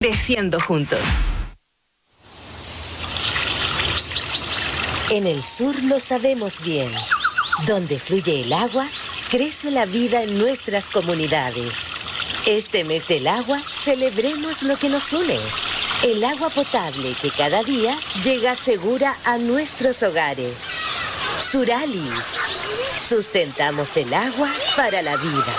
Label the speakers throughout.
Speaker 1: creciendo juntos.
Speaker 2: En el sur lo sabemos bien. Donde fluye el agua, crece la vida en nuestras comunidades. Este mes del agua, celebremos lo que nos une. El agua potable que cada día llega segura a nuestros hogares. Suralis. Sustentamos el agua para la vida.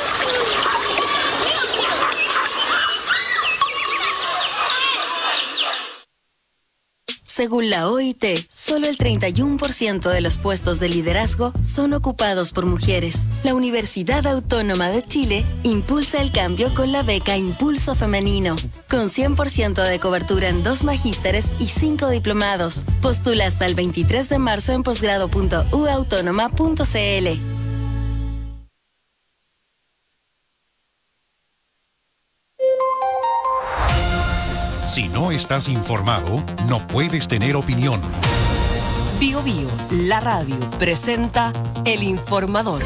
Speaker 3: Según la OIT, solo el 31% de los puestos de liderazgo son ocupados por mujeres. La Universidad Autónoma de Chile impulsa el cambio con la beca Impulso Femenino, con 100% de cobertura en 2 magísteres y 5 diplomados. Postula hasta el 23 de marzo en posgrado.uautónoma.cl.
Speaker 4: Si no estás informado, no puedes tener opinión.
Speaker 5: Bio Bio, la radio, presenta El Informador.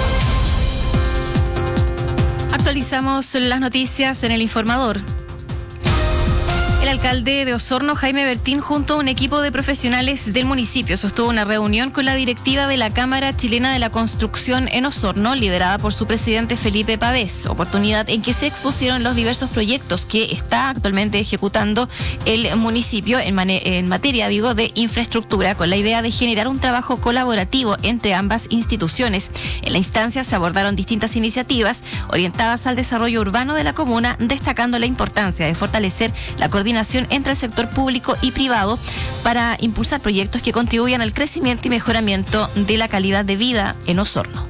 Speaker 6: Actualizamos las noticias en El Informador. El alcalde de Osorno, Jaime Bertín, junto a un equipo de profesionales del municipio, sostuvo una reunión con la directiva de la Cámara Chilena de la Construcción en Osorno, liderada por su presidente Felipe Pavés, oportunidad en que se expusieron los diversos proyectos que está actualmente ejecutando el municipio en materia de infraestructura, con la idea de generar un trabajo colaborativo entre ambas instituciones. En la instancia se abordaron distintas iniciativas orientadas al desarrollo urbano de la comuna, destacando la importancia de fortalecer la coordinación entre el sector público y privado para impulsar proyectos que contribuyan al crecimiento y mejoramiento de la calidad de vida en Osorno.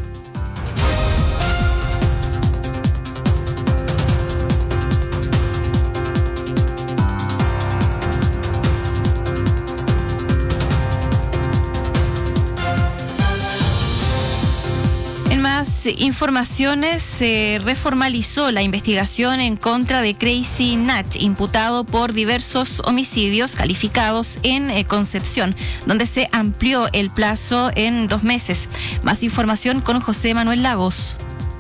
Speaker 6: Informaciones, se reformalizó la investigación en contra de Crazy Nach, imputado por diversos homicidios calificados en Concepción, donde se amplió el plazo en 2 meses. Más información con José Manuel Lagos.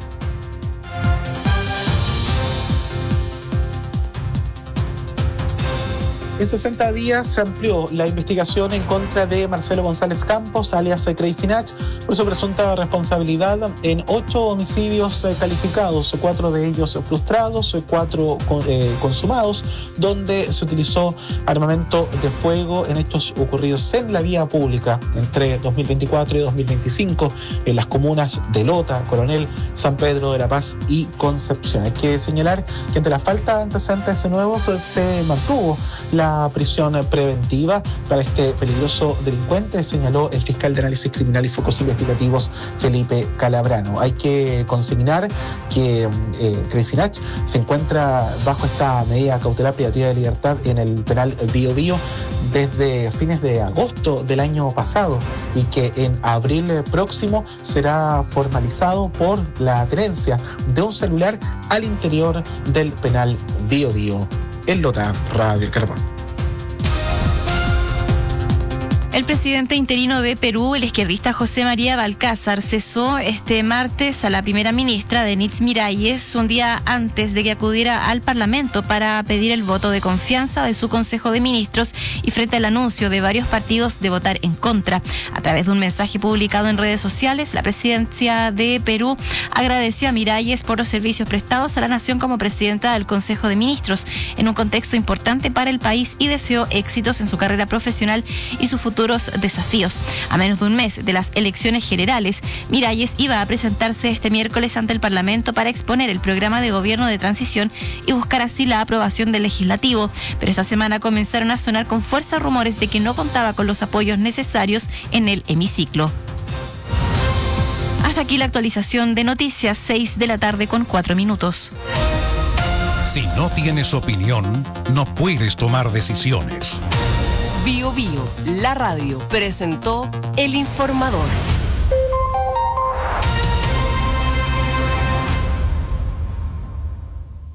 Speaker 7: En 60 días se amplió la investigación en contra de Marcelo González Campos, alias Crazy Nach, por su presunta responsabilidad en 8 homicidios calificados, 4 de ellos frustrados, 4 consumados, donde se utilizó armamento de fuego en hechos ocurridos en la vía pública entre 2024 y 2025 en las comunas de Lota, Coronel, San Pedro de la Paz y Concepción. Hay que señalar que ante la falta de antecedentes nuevos se mantuvo la prisión preventiva para este peligroso delincuente, señaló el fiscal de análisis criminal y focos investigativos Felipe Calabrano. Hay que consignar que Crazy Nach se encuentra bajo esta medida cautelar privativa de libertad en el penal Bio Bio desde fines de agosto del año pasado y que en abril próximo será formalizado por la tenencia de un celular al interior del penal Bio Bio. En Lota, Radio El Carbón.
Speaker 6: El presidente interino de Perú, el izquierdista José María Balcázar, cesó este martes a la primera ministra Denitz Miralles, un día antes de que acudiera al Parlamento para pedir el voto de confianza de su Consejo de Ministros y frente al anuncio de varios partidos de votar en contra. A través de un mensaje publicado en redes sociales, la presidencia de Perú agradeció a Miralles por los servicios prestados a la nación como presidenta del Consejo de Ministros en un contexto importante para el país y deseó éxitos en su carrera profesional y su futuro desafíos. A menos de un mes de las elecciones generales, Miralles iba a presentarse este miércoles ante el Parlamento para exponer el programa de gobierno de transición y buscar así la aprobación del legislativo, pero esta semana comenzaron a sonar con fuerza rumores de que no contaba con los apoyos necesarios en el hemiciclo. Hasta aquí la actualización de noticias, 6 de la tarde con 4 minutos.
Speaker 4: Si no tienes opinión, no puedes tomar decisiones.
Speaker 5: Bio Bio, la radio, presentó El Informador.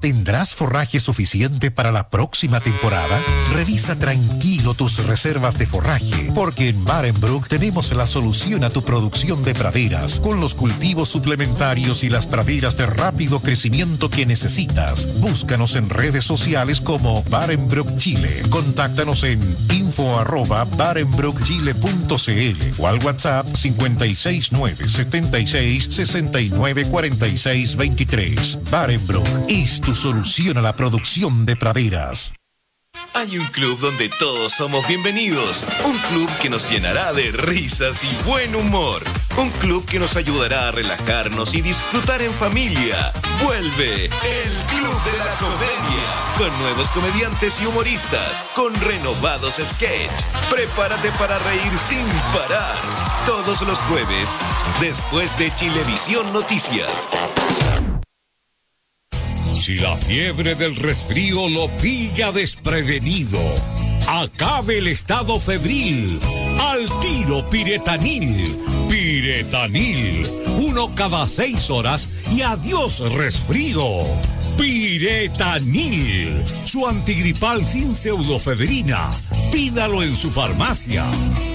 Speaker 4: ¿Tendrás forraje suficiente para la próxima temporada? Revisa tranquilo tus reservas de forraje, porque en Barenbroek tenemos la solución a tu producción de praderas, con los cultivos suplementarios y las praderas de rápido crecimiento que necesitas. Búscanos en redes sociales como Barenbroek Chile. Contáctanos en info@barenbroekchile.cl o al WhatsApp 569 76 69 46 23. Barenbroek es tu solución a la producción de praderas.
Speaker 1: Hay un club donde todos somos bienvenidos. Un club que nos llenará de risas y buen humor. Un club que nos ayudará a relajarnos y disfrutar en familia. Vuelve el Club de la Comedia. Con nuevos comediantes y humoristas. Con renovados sketch. Prepárate para reír sin parar. Todos los jueves, después de Chilevisión Noticias.
Speaker 8: Si la fiebre del resfrío lo pilla desprevenido, acabe el estado febril. Al tiro Piretanil. Piretanil. 1 cada 6 horas y adiós resfrío. Piretanil. Su antigripal sin pseudofebrina. Pídalo en su farmacia.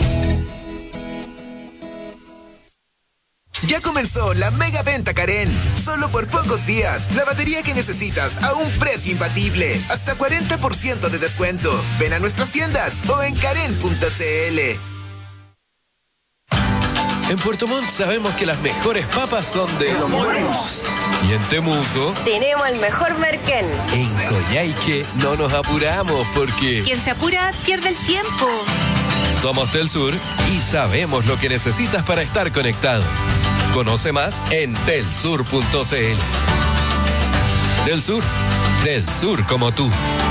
Speaker 9: Ya comenzó la mega venta Karen. Solo por pocos días. La batería que necesitas a un precio imbatible. Hasta 40% de descuento. Ven a nuestras tiendas o en karen.cl.
Speaker 10: En Puerto Montt sabemos que las mejores papas son de Los Morenos. Y en Temuco
Speaker 11: tenemos el mejor merquén.
Speaker 10: En Coyhaique no nos apuramos porque
Speaker 6: quien se apura pierde el tiempo.
Speaker 10: Somos Telsur y sabemos lo que necesitas para estar conectado. Conoce más en telsur.cl. Telsur, del sur como tú.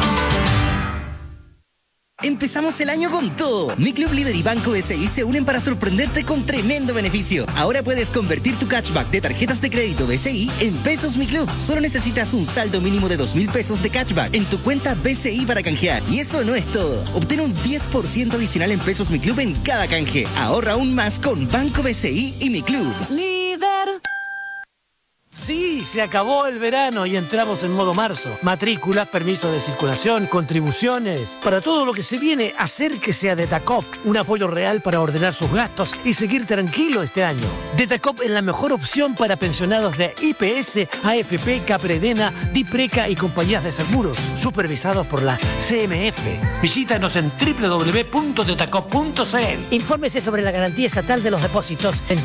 Speaker 12: Empezamos el año con todo. Mi Club Libre y Banco SI se unen para sorprenderte con tremendo beneficio. Ahora puedes convertir tu cashback de tarjetas de crédito BCI en pesos Mi Club. Solo necesitas un saldo mínimo de 2.000 pesos de cashback en tu cuenta BCI para canjear. Y eso no es todo. Obtén un 10% adicional en pesos Mi Club en cada canje. Ahorra aún más con Banco BCI y Mi Club.
Speaker 13: Líder. Sí, se acabó el verano y entramos en modo marzo. Matrículas, permisos de circulación, contribuciones. Para todo lo que se viene, acérquese a Detacop. Un apoyo real para ordenar sus gastos y seguir tranquilo este año. Detacop es la mejor opción para pensionados de IPS, AFP, Capredena, Dipreca y compañías de seguros, supervisados por la CMF. Visítanos en www.detacop.cl.
Speaker 14: Infórmese sobre la garantía estatal de los depósitos en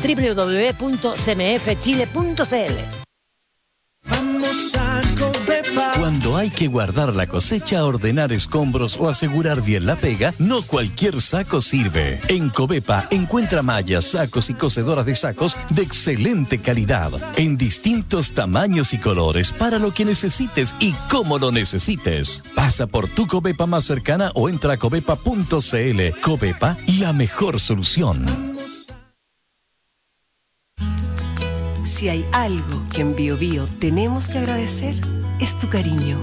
Speaker 14: www.cmfchile.cl.
Speaker 15: Vamos a Covepa. Cuando hay que guardar la cosecha, ordenar escombros o asegurar bien la pega, no cualquier saco sirve. En Covepa encuentra mallas, sacos y cosedoras de sacos de excelente calidad, en distintos tamaños y colores, para lo que necesites y cómo lo necesites. Pasa por tu Covepa más cercana o entra a covepa.cl. Covepa, la mejor solución.
Speaker 5: Si hay algo que en Bio Bio tenemos que agradecer, es tu cariño.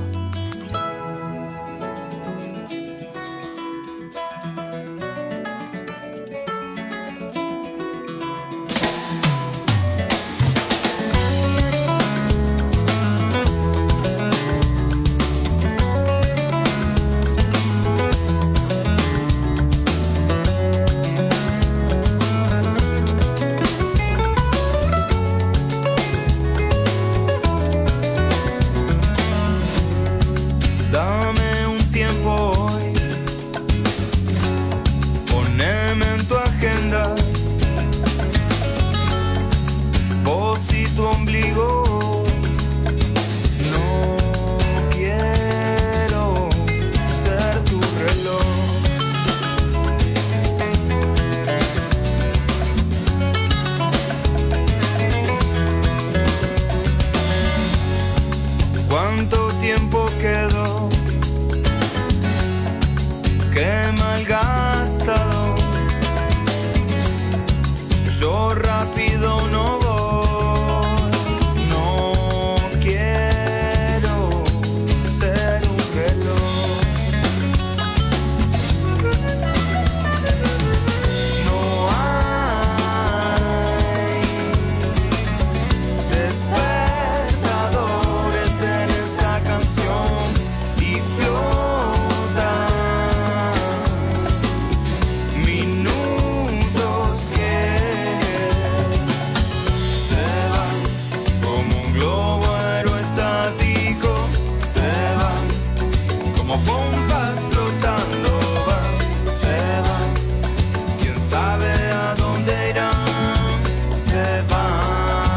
Speaker 16: como pompas flotando van, se van. Quién sabe a dónde irán, se van.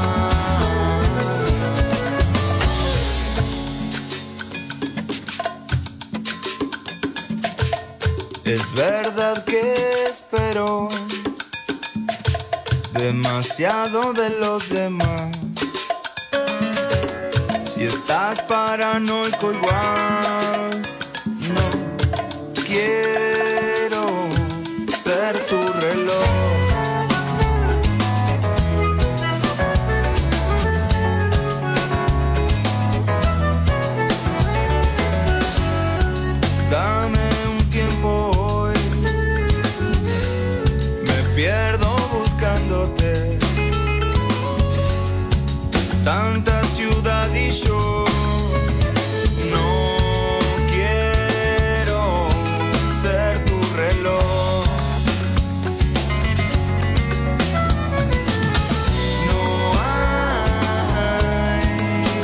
Speaker 16: Es verdad que espero demasiado de los demás. Si estás paranoico igual, no quiero ser tu reloj. Dame un tiempo hoy, me pierdo buscándote. Tanta ciudad y yo no quiero ser tu reloj. No hay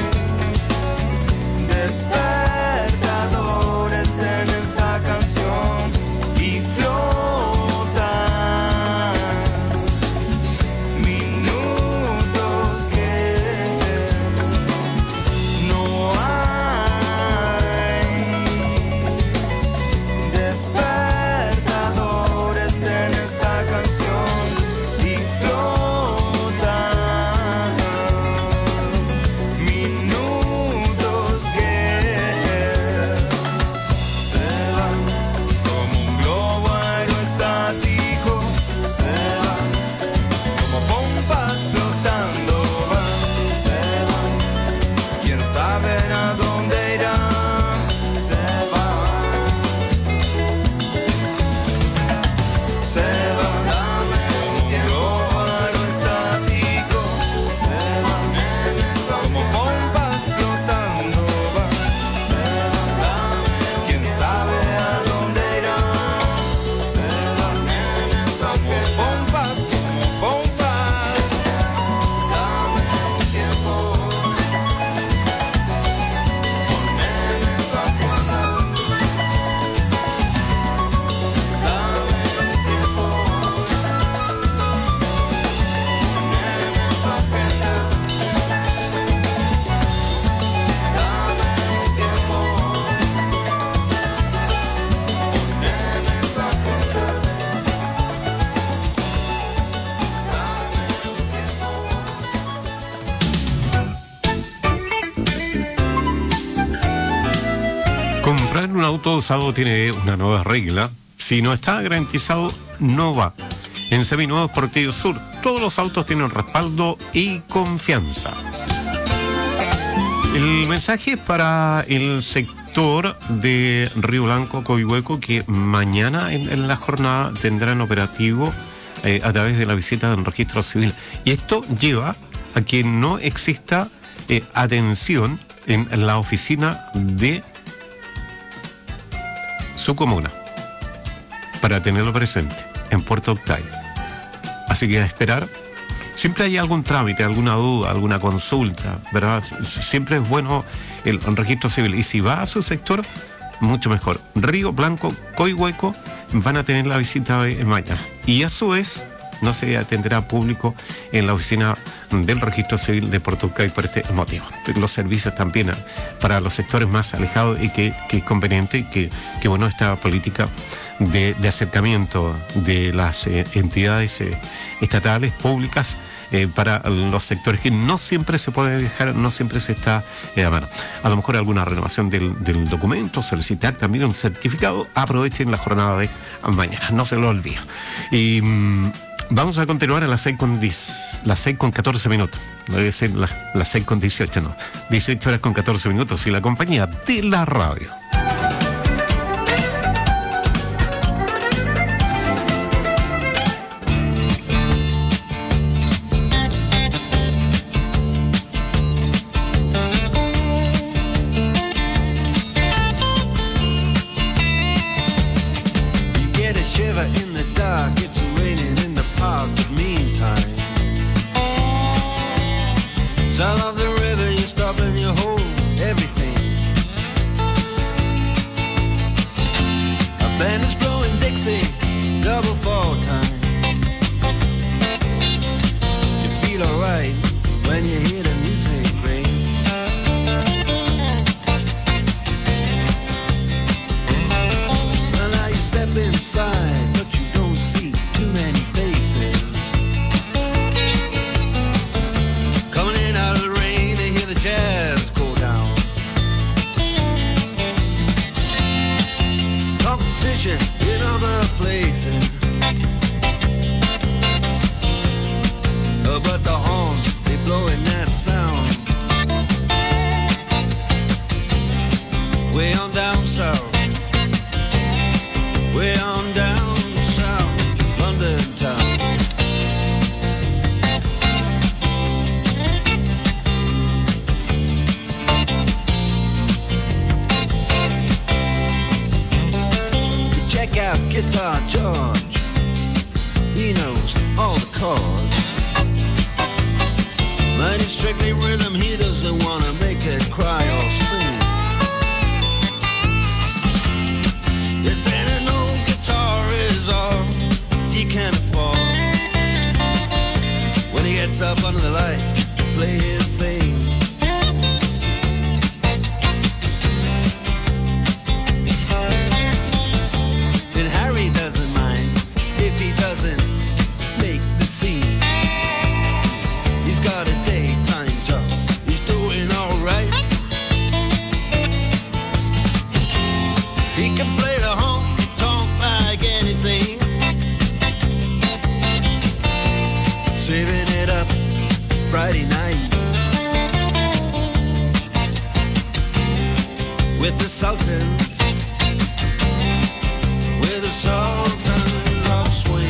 Speaker 16: despertadores en esta canción y flotan minutos que no hay despertadores en esta canción y flotan minutos que se van como un globo aerostático, se van como pompas flotando van, se van. Quién sabe a dónde irán, se van, se van. Dame un globo aerostático, se van como pompas flotando van, se van. Quién sabe a dónde irán, se van como pompas, como pompas. Dame un tiempo, poneme tu agenda. Dame un tiempo, poneme tu agenda. Dame un tiempo, poneme tu agenda.
Speaker 17: Comprar un auto usado tiene una nueva regla. Si no está garantizado, no va. En Seminuevos Portillo Sur, todos los autos tienen respaldo y confianza. El mensaje es para el sector de Río Blanco, Coihueco, que mañana en la jornada tendrán operativo a través de la visita del registro civil. Y esto lleva a que no exista atención en la oficina de su comuna, para tenerlo presente en Puerto Octay. Así que a esperar. Siempre hay algún trámite, alguna duda, alguna consulta, ¿verdad? Siempre es bueno el registro civil. Y si va a su sector, mucho mejor. Río Blanco, Coihueco van a tener la visita de mañana. Y a su vez, no se atenderá público en la oficina del registro civil de Puerto Octay por este motivo. Los servicios también para los sectores más alejados y que es conveniente que bueno, esta política de acercamiento de las entidades estatales, públicas, para los sectores que no siempre se puede viajar, no siempre se está a mano. A lo mejor alguna renovación del documento, solicitar también un certificado, aprovechen la jornada de mañana, no se lo olviden. Y vamos a continuar a las 6:14 minutos. No debe ser las 6:18, no. 18 horas con 14 minutos y la compañía de la radio.
Speaker 16: Sound of the river, you stop and you hold everything. Band is blowing Dixie, double fall time. You feel alright when you hear the music ring. Well, now you step inside, but you don't see too many faces. Coming in out of the rain, they hear the jazz go down. Competition in other places, but the horns, they blowing that sound. Way on down south, way on down south, London town. Check out Guitar George, he knows all the chords. But it's strictly rhythm, he doesn't wanna make it cry or sing. If any old guitar is all he can afford, when he gets up under the lights to play his thing. And Harry doesn't mind if he doesn't make the scene. He's got a daytime job, he's doing alright. He can play the honky-tonk like anything, saving it up Friday night with the Sultans, with the Sultans of Swing.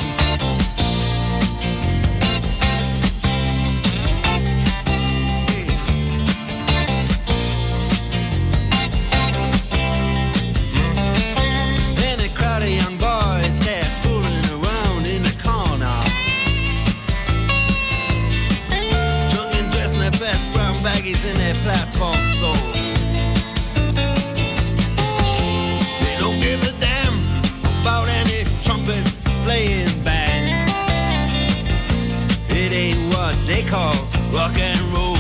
Speaker 16: Baggies in their platform soul. They don't give a damn about any trumpet playing band. It ain't what they call rock and roll.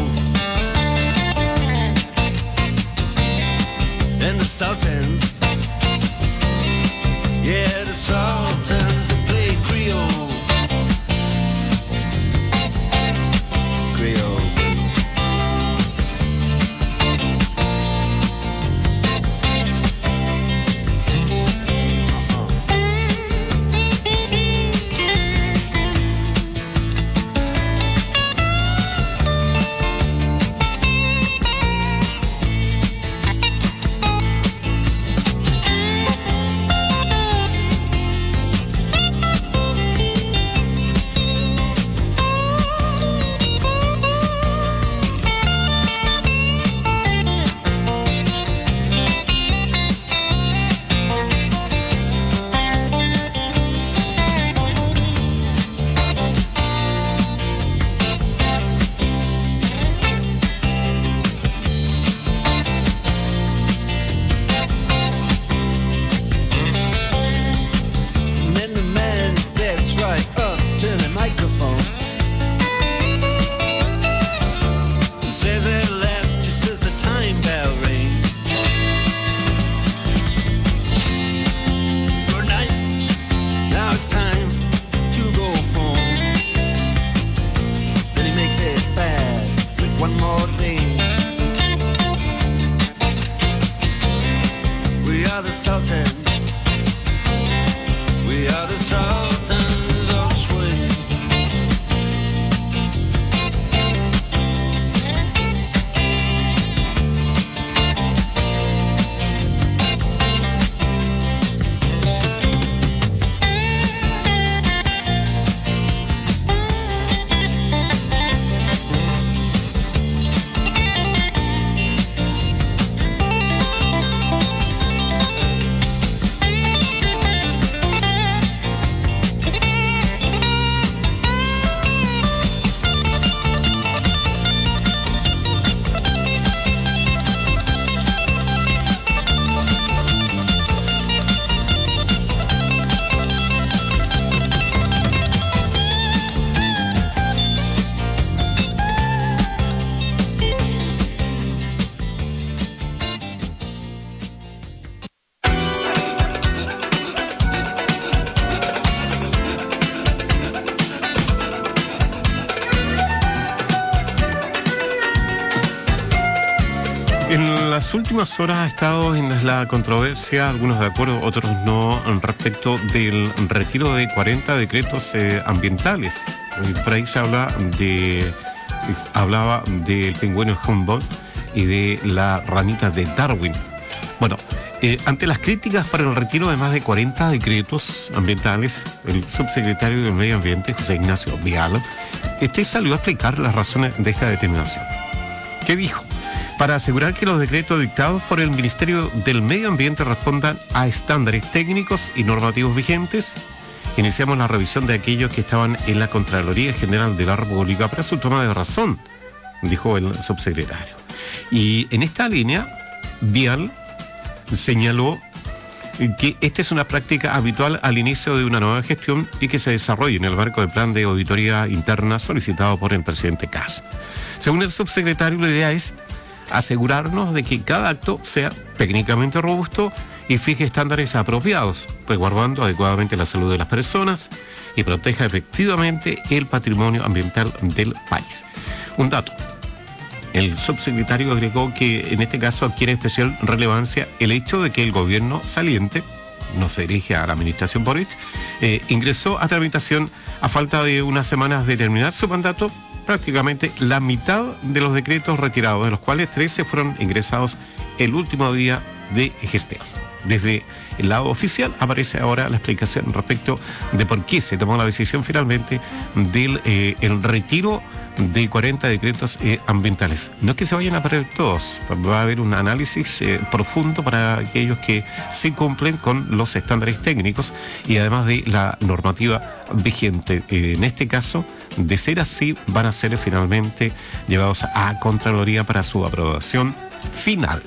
Speaker 16: And the Sultans, yeah, the Sultans that play Creole. Creole.
Speaker 17: las últimas horas ha estado en la controversia, algunos de acuerdo, otros no, respecto del retiro de 40 decretos ambientales. Por ahí se hablaba del pingüino Humboldt y de la ranita de Darwin. Bueno, ante las críticas para el retiro de más de 40 decretos ambientales, el subsecretario del Medio Ambiente, José Ignacio Vial, salió a explicar las razones de esta determinación. ¿Qué dijo? Para asegurar que los decretos dictados por el Ministerio del Medio Ambiente respondan a estándares técnicos y normativos vigentes, iniciamos la revisión de aquellos que estaban en la Contraloría General de la República para su toma de razón, dijo el subsecretario. Y en esta línea, Vial señaló que esta es una práctica habitual al inicio de una nueva gestión y que se desarrolla en el marco del plan de auditoría interna solicitado por el presidente Kast. Según el subsecretario, la idea es asegurarnos de que cada acto sea técnicamente robusto y fije estándares apropiados, resguardando adecuadamente la salud de las personas y proteja efectivamente el patrimonio ambiental del país. Un dato. El subsecretario agregó que en este caso adquiere especial relevancia el hecho de que el gobierno saliente, no se dirige a la administración Boric, ingresó a tramitación a falta de unas semanas de terminar su mandato prácticamente la mitad de los decretos retirados, de los cuales 13 fueron ingresados el último día de gestión. Desde el lado oficial aparece ahora la explicación respecto de por qué se tomó la decisión finalmente del el retiro de 40 decretos ambientales. No es que se vayan a perder todos, va a haber un análisis profundo para aquellos que sí cumplen con los estándares técnicos y además de la normativa vigente. En este caso, de ser así, van a ser finalmente llevados a Contraloría para su aprobación final.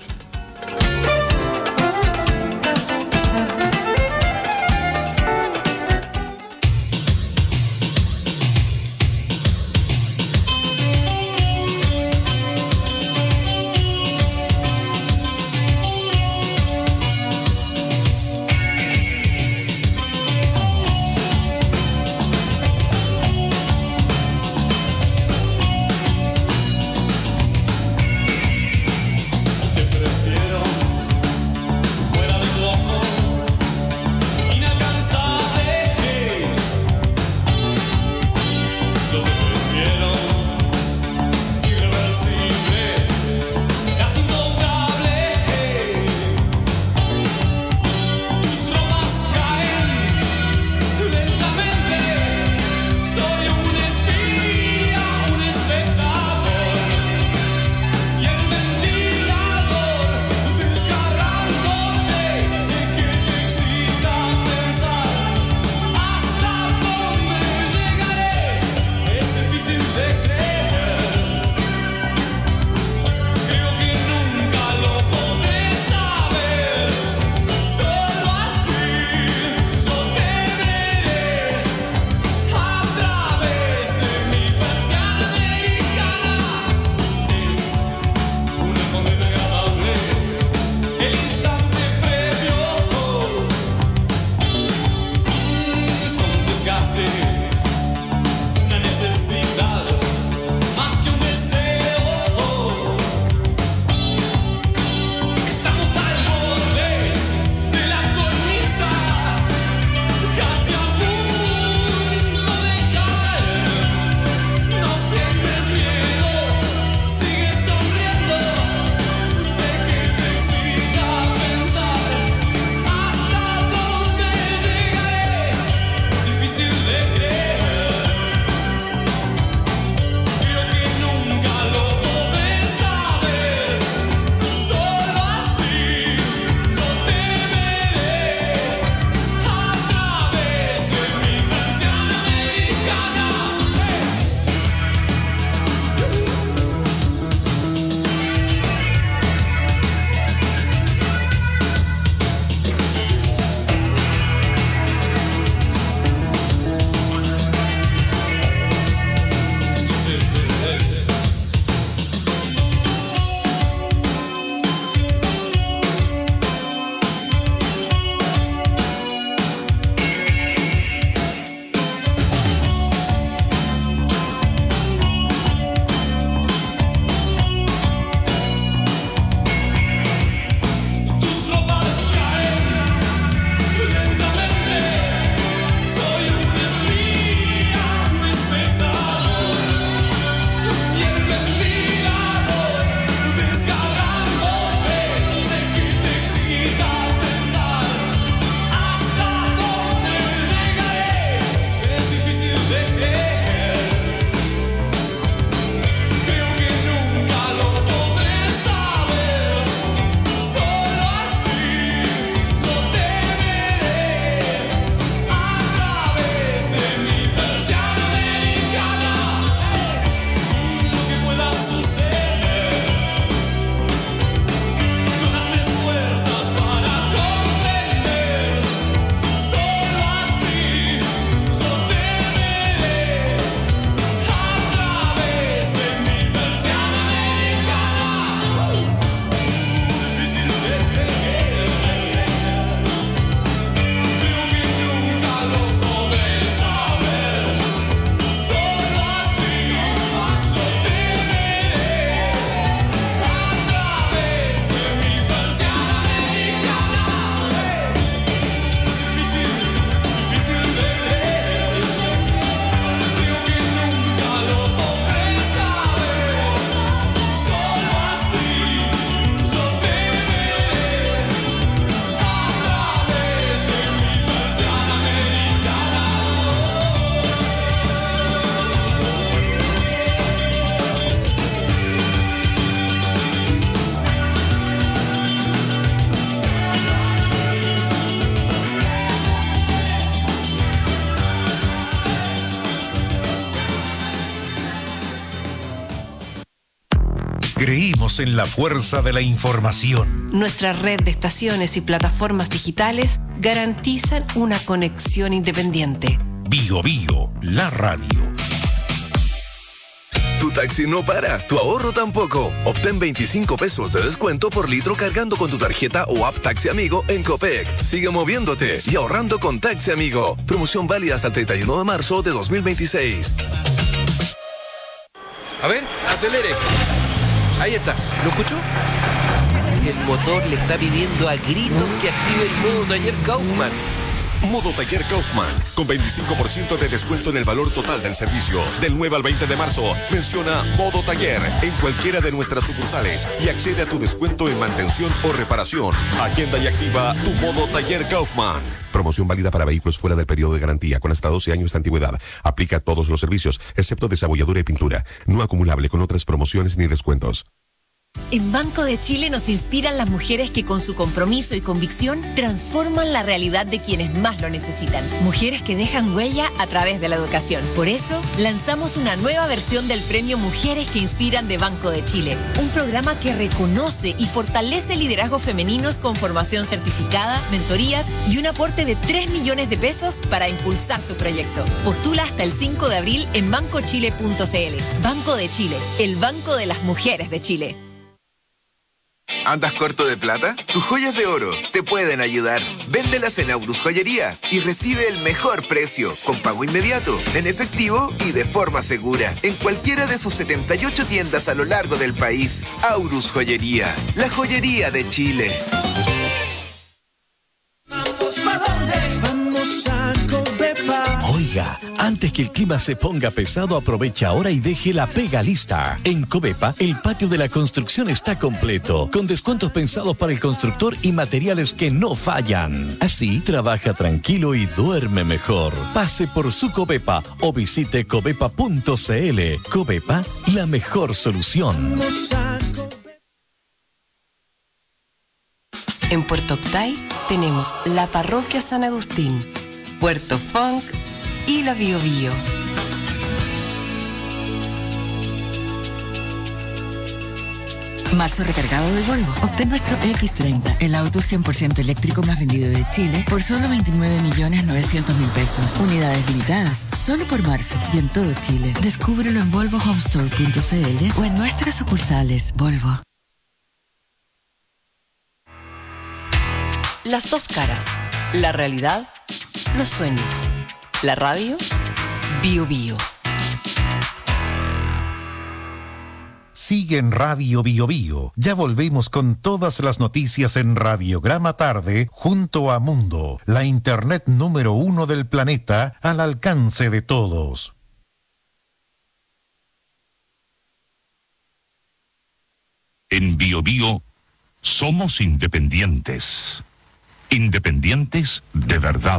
Speaker 4: Creímos en la fuerza de la información.
Speaker 5: Nuestra red de estaciones y plataformas digitales garantizan una conexión independiente.
Speaker 4: Bio Bio, la radio.
Speaker 18: Tu taxi no para, tu ahorro tampoco. Obtén 25 pesos de descuento por litro cargando con tu tarjeta o app Taxi Amigo en Copec. Sigue moviéndote y ahorrando con Taxi Amigo. Promoción válida hasta el 31 de marzo de 2026.
Speaker 10: A ver, acelere. Ahí está, ¿lo escuchó? El motor le está pidiendo a gritos que active el modo taller Kaufman.
Speaker 19: Modo Taller Kaufman, con 25% de descuento en el valor total del servicio. Del 9 al 20 de marzo, menciona Modo Taller en cualquiera de nuestras sucursales y accede a tu descuento en mantención o reparación. Agenda y activa tu Modo Taller Kaufman. Promoción válida para vehículos fuera del periodo de garantía con hasta 12 años de antigüedad. Aplica a todos los servicios, excepto desabolladura y pintura. No acumulable con otras promociones ni descuentos.
Speaker 20: En Banco de Chile nos inspiran las mujeres que con su compromiso y convicción transforman la realidad de quienes más lo necesitan. Mujeres que dejan huella a través de la educación. Por eso, lanzamos una nueva versión del premio Mujeres que Inspiran de Banco de Chile. Un programa que reconoce y fortalece liderazgos femeninos con formación certificada, mentorías y un aporte de 3 millones de pesos para impulsar tu proyecto. Postula hasta el 5 de abril en bancochile.cl. Banco de Chile, el banco de las mujeres de Chile.
Speaker 9: ¿Andas corto de plata? Tus joyas de oro te pueden ayudar. Véndelas en Aurus Joyería y recibe el mejor precio, con pago inmediato, en efectivo y de forma segura, en cualquiera de sus 78 tiendas a lo largo del país. Aurus Joyería, la joyería de Chile.
Speaker 16: Vamos a Covepa.
Speaker 15: Oiga, antes que el clima se ponga pesado, aprovecha ahora y deje la pega lista. En Covepa, el patio de la construcción está completo, con descuentos pensados para el constructor y materiales que no fallan. Así, trabaja tranquilo y duerme mejor. Pase por su Covepa o visite covepa.cl. Covepa, la mejor solución.
Speaker 5: En Puerto Octay tenemos la Parroquia San Agustín, Puerto Funk y la Bio Bio.
Speaker 21: Marzo recargado de Volvo. Obtén nuestro X30, el auto 100% eléctrico más vendido de Chile, por solo 29.900.000 pesos. Unidades limitadas, solo por marzo y en todo Chile. Descúbrelo en volvohomestore.cl o en nuestras sucursales Volvo.
Speaker 5: Las dos caras, la realidad, los sueños. La radio, Bio Bio.
Speaker 4: Sigue en Radio Bio Bio. Ya volvemos con todas las noticias en Radiograma Tarde junto a Mundo, la internet número 1 del planeta al alcance de todos.
Speaker 22: En Bio Bio somos independientes. Independientes de verdad.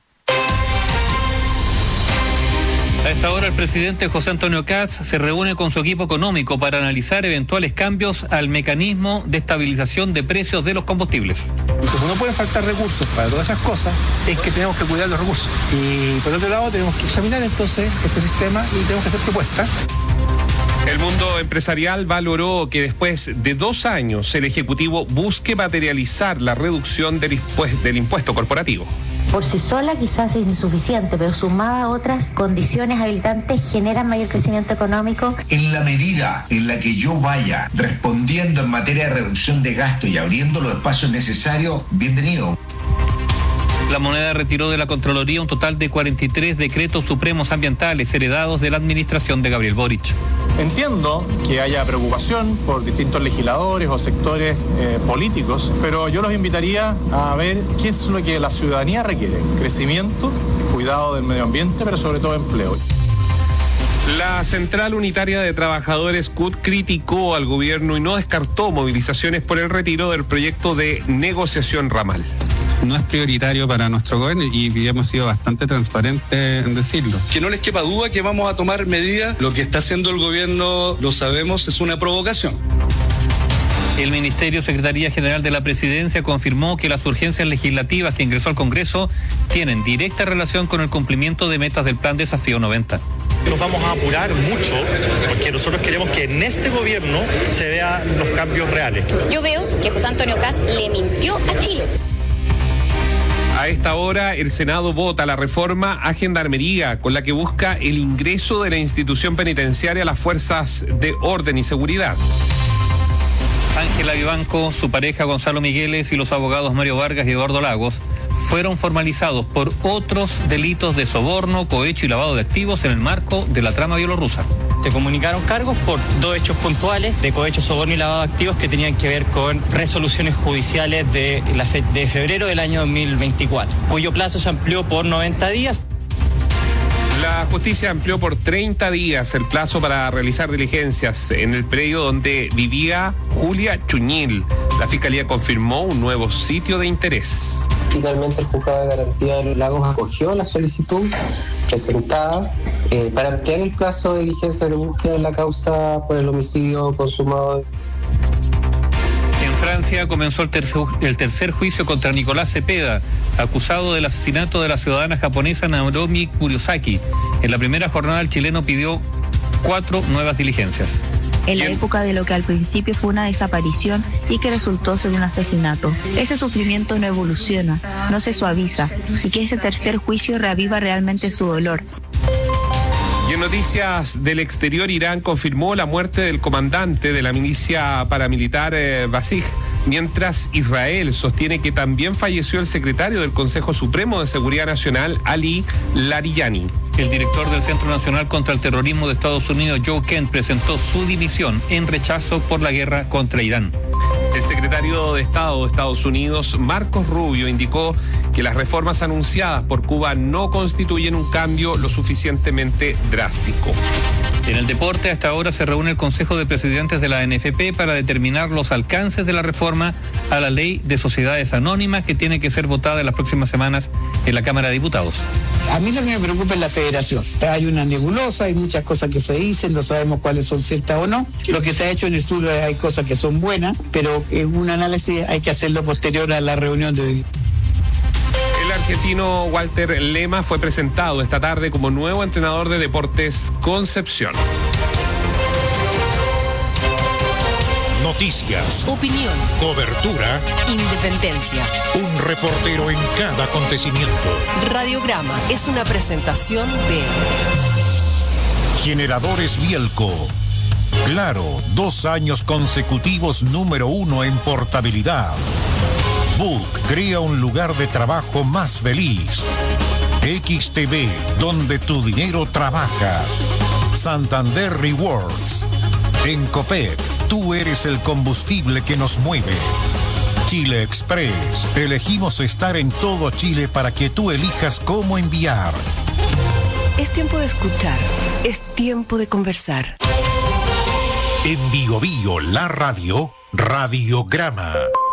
Speaker 23: A esta hora el presidente José Antonio Kats se reúne con su equipo económico para analizar eventuales cambios al mecanismo de estabilización de precios de los combustibles.
Speaker 24: Y como no pueden faltar recursos para todas esas cosas, es que tenemos que cuidar los recursos. Y por otro lado tenemos que examinar entonces este sistema y tenemos que hacer propuestas.
Speaker 25: El mundo empresarial valoró que después de 2 años el Ejecutivo busque materializar la reducción del impuesto corporativo.
Speaker 26: Por sí sola quizás es insuficiente, pero sumada a otras condiciones habilitantes generan mayor crecimiento económico.
Speaker 27: En la medida en la que yo vaya respondiendo en materia de reducción de gasto y abriendo los espacios necesarios, bienvenido.
Speaker 23: La moneda retiró de la Contraloría un total de 43 decretos supremos ambientales heredados de la administración de Gabriel Boric.
Speaker 28: Entiendo que haya preocupación por distintos legisladores o sectores políticos, pero yo los invitaría a ver qué es lo que la ciudadanía requiere. Crecimiento, cuidado del medio ambiente, pero sobre todo empleo.
Speaker 25: La Central Unitaria de Trabajadores CUT criticó al gobierno y no descartó movilizaciones por el retiro del proyecto de negociación ramal.
Speaker 29: No es prioritario para nuestro gobierno y hemos sido bastante transparentes en decirlo.
Speaker 30: Que no les quepa duda que vamos a tomar medidas. Lo que está haciendo el gobierno, lo sabemos, es una provocación.
Speaker 23: El Ministerio Secretaría General de la Presidencia confirmó que las urgencias legislativas que ingresó al Congreso tienen directa relación con el cumplimiento de metas del Plan Desafío 90.
Speaker 1: Nos vamos a apurar mucho porque nosotros queremos que en este gobierno se vean los cambios reales.
Speaker 2: Yo veo que José Antonio Kast le mintió a Chile.
Speaker 25: A esta hora, el Senado vota la reforma a Gendarmería, con la que busca el ingreso de la institución penitenciaria a las fuerzas de orden y seguridad.
Speaker 23: Ángela Vivanco, su pareja Gonzalo Migueles y los abogados Mario Vargas y Eduardo Lagos fueron formalizados por otros delitos de soborno, cohecho y lavado de activos en el marco de la trama bielorrusa.
Speaker 1: Se comunicaron cargos por 2 hechos puntuales de cohecho, soborno y lavado de activos que tenían que ver con resoluciones judiciales de febrero del año 2024, cuyo plazo se amplió por 90 días.
Speaker 25: La justicia amplió por 30 días el plazo para realizar diligencias en el predio donde vivía Julia Chuñil. La Fiscalía confirmó un nuevo sitio de interés.
Speaker 3: Finalmente el Juzgado de Garantía de los Lagos acogió la solicitud presentada para ampliar el plazo de diligencia de búsqueda de la causa por el homicidio consumado.
Speaker 23: En Francia comenzó el tercer juicio contra Nicolás Cepeda, acusado del asesinato de la ciudadana japonesa Naomi Kurosaki. En la primera jornada el chileno pidió 4 nuevas diligencias.
Speaker 6: En la época de lo que al principio fue una desaparición y que resultó ser un asesinato. Ese sufrimiento no evoluciona, no se suaviza, y que ese tercer juicio reaviva realmente su dolor.
Speaker 25: Y en noticias del exterior, Irán confirmó la muerte del comandante de la milicia paramilitar Basij, mientras Israel sostiene que también falleció el secretario del Consejo Supremo de Seguridad Nacional, Ali Larijani.
Speaker 23: El director del Centro Nacional contra el Terrorismo de Estados Unidos, Joe Kent, presentó su dimisión en rechazo por la guerra contra Irán.
Speaker 25: El secretario de Estado de Estados Unidos, Marcos Rubio, indicó que las reformas anunciadas por Cuba no constituyen un cambio lo suficientemente drástico.
Speaker 23: En el deporte, hasta ahora se reúne el Consejo de Presidentes de la NFP para determinar los alcances de la reforma a la ley de sociedades anónimas que tiene que ser votada en las próximas semanas en la Cámara de Diputados.
Speaker 7: A mí lo que me preocupa es la federación. Hay una nebulosa, hay muchas cosas que se dicen, no sabemos cuáles son ciertas o no. Lo que se ha hecho en el sur hay cosas que son buenas, pero en un análisis hay que hacerlo posterior a la reunión de hoy.
Speaker 25: El argentino Walter Lema fue presentado esta tarde como nuevo entrenador de Deportes Concepción.
Speaker 4: Noticias,
Speaker 5: opinión,
Speaker 4: cobertura,
Speaker 5: independencia.
Speaker 4: Un reportero en cada acontecimiento.
Speaker 5: Radiograma es una presentación de
Speaker 4: Generadores Bielco. Claro, 2 años consecutivos número 1 en portabilidad. Book crea un lugar de trabajo más feliz. XTV, donde tu dinero trabaja. Santander Rewards. En Copec, tú eres el combustible que nos mueve. Chile Express, elegimos estar en todo Chile para que tú elijas cómo enviar.
Speaker 5: Es tiempo de escuchar, es tiempo de conversar.
Speaker 4: En Bio Bio, la radio, Radiograma.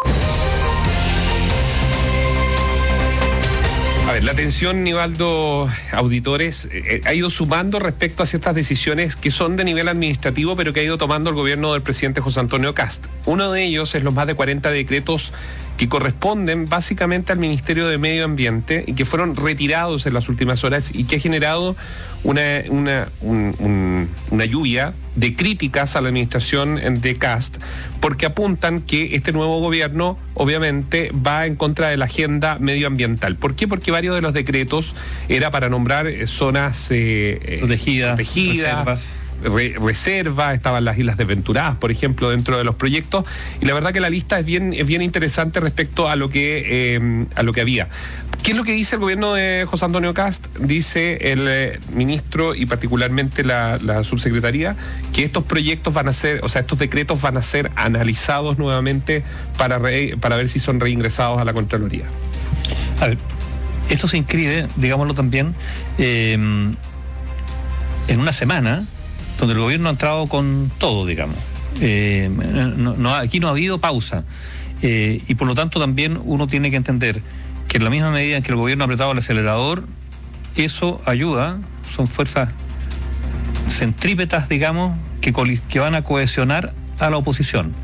Speaker 25: A ver, la atención, Nivaldo, auditores, ha ido sumando respecto a ciertas decisiones que son de nivel administrativo, pero que ha ido tomando el gobierno del presidente José Antonio Kast. Uno de ellos es los más de 40 decretos que corresponden básicamente al Ministerio de Medio Ambiente y que fueron retirados en las últimas horas y que ha generado una lluvia de críticas a la administración de Kast, porque apuntan que este nuevo gobierno obviamente va en contra de la agenda medioambiental. ¿Por qué? Porque varios de los decretos era para nombrar zonas protegidas, reservas, estaban las Islas Desventuradas, por ejemplo, dentro de los proyectos, y la verdad que la lista es bien interesante respecto a lo que había. ¿Qué es lo que dice el gobierno de José Antonio Kast? Dice el ministro y particularmente la subsecretaría que estos proyectos estos decretos van a ser analizados nuevamente para ver si son reingresados a la Contraloría.
Speaker 23: A ver, esto se inscribe, digámoslo también, en una semana donde el gobierno ha entrado con todo, digamos. Aquí no ha habido pausa. Y por lo tanto también uno tiene que entender que en la misma medida en que el gobierno ha apretado el acelerador, eso ayuda, son fuerzas centrípetas, digamos, que van a cohesionar a la oposición.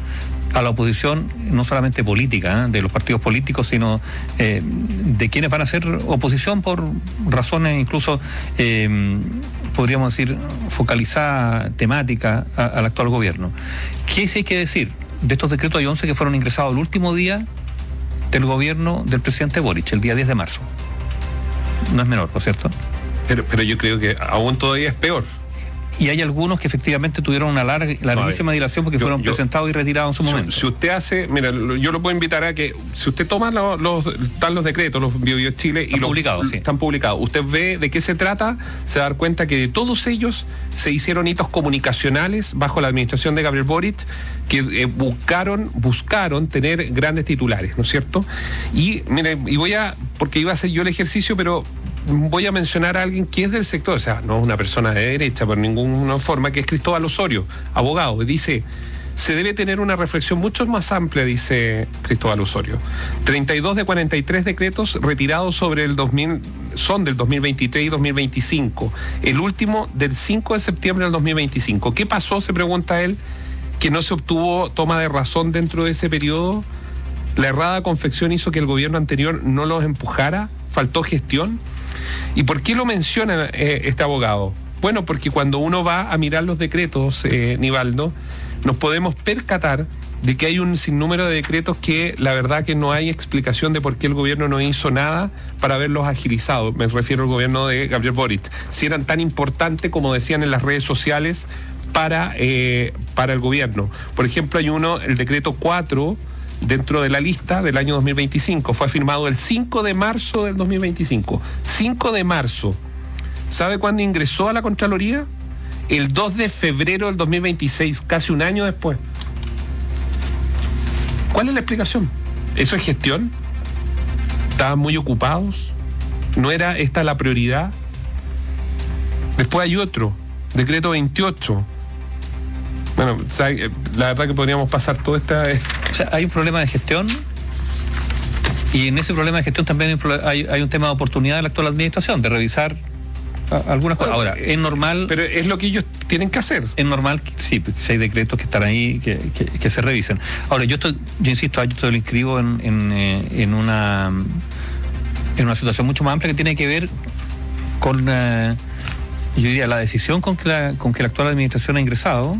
Speaker 23: a la oposición, no solamente política, de los partidos políticos, sino de quienes van a hacer oposición por razones incluso, podríamos decir, focalizada, temática al actual gobierno. ¿Qué sí hay que decir? De estos decretos hay 11 que fueron ingresados el último día del gobierno del presidente Boric, el día 10 de marzo. No es menor, ¿por cierto?
Speaker 25: Pero yo creo que aún todavía es peor.
Speaker 23: Y hay algunos que efectivamente tuvieron una larguísima dilación porque fueron presentados y retirados en su momento.
Speaker 25: Si usted hace, mira, yo lo puedo invitar a que, si usted toma están los decretos, los BioBio Chile, y están publicados. Usted ve de qué se trata, se va a dar cuenta que de todos ellos se hicieron hitos comunicacionales bajo la administración de Gabriel Boric, que buscaron tener grandes titulares, ¿no es cierto? Y mire, porque iba a hacer yo el ejercicio, pero voy a mencionar a alguien que es del sector, o sea, no es una persona de derecha por ninguna forma, que es Cristóbal Osorio, abogado. Dice, se debe tener una reflexión mucho más amplia, dice Cristóbal Osorio. 32 de 43 decretos retirados sobre el 2000 son del 2023 y 2025. El último del 5 de septiembre del 2025. ¿Qué pasó? Se pregunta él, que no se obtuvo toma de razón dentro de ese periodo. La errada confección hizo que el gobierno anterior no los empujara, faltó gestión. ¿Y por qué lo menciona este abogado? Bueno, porque cuando uno va a mirar los decretos, Nivaldo, nos podemos percatar de que hay un sinnúmero de decretos que la verdad que no hay explicación de por qué el gobierno no hizo nada para haberlos agilizado. Me refiero al gobierno de Gabriel Boric. Si eran tan importantes como decían en las redes sociales para el gobierno. Por ejemplo, hay uno, el decreto 4, dentro de la lista del año 2025. Fue firmado el 5 de marzo del 2025. 5 de marzo. ¿Sabe cuándo ingresó a la Contraloría? El 2 de febrero del 2026, casi un año después. ¿Cuál es la explicación? ¿Eso es gestión? ¿Estaban muy ocupados? ¿No era esta la prioridad? Después hay otro, decreto 28. Bueno, la verdad que podríamos pasar toda esta...
Speaker 23: O sea, hay un problema de gestión, y en ese problema de gestión también hay un tema de oportunidad de la actual administración, de revisar algunas cosas. Ahora, es normal...
Speaker 25: Pero es lo que ellos tienen que hacer.
Speaker 23: Es normal, sí, si hay decretos que están ahí, que se revisen. Ahora, yo insisto, yo lo inscribo en una situación mucho más amplia que tiene que ver con, yo diría, la decisión con que la actual administración ha ingresado,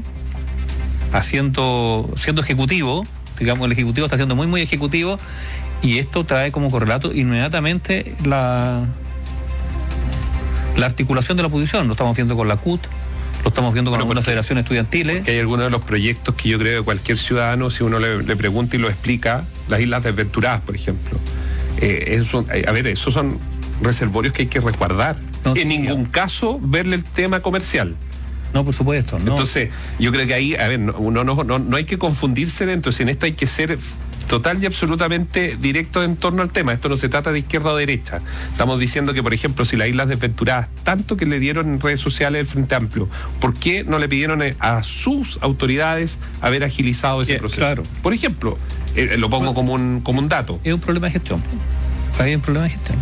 Speaker 23: siendo ejecutivo, digamos, el ejecutivo está siendo muy, muy ejecutivo, y esto trae como correlato inmediatamente la articulación de la oposición. Lo estamos viendo con la CUT, lo estamos viendo con algunas federaciones estudiantiles.
Speaker 25: Que hay algunos de los proyectos que yo creo que cualquier ciudadano, si uno le pregunta y lo explica, las Islas Desventuradas, por ejemplo, esos son reservorios que hay que resguardar. En ningún caso verle el tema comercial.
Speaker 23: No, por supuesto. No.
Speaker 25: Entonces, yo creo que ahí, no hay que confundirse dentro, si en esto hay que ser total y absolutamente directo en torno al tema. Esto no se trata de izquierda o derecha. Estamos diciendo que, por ejemplo, si las Islas Desventuradas, tanto que le dieron en redes sociales el Frente Amplio, ¿por qué no le pidieron a sus autoridades haber agilizado ese proceso? Claro. Por ejemplo, lo pongo como un dato.
Speaker 23: Es un problema de gestión. Hay un problema de gestión.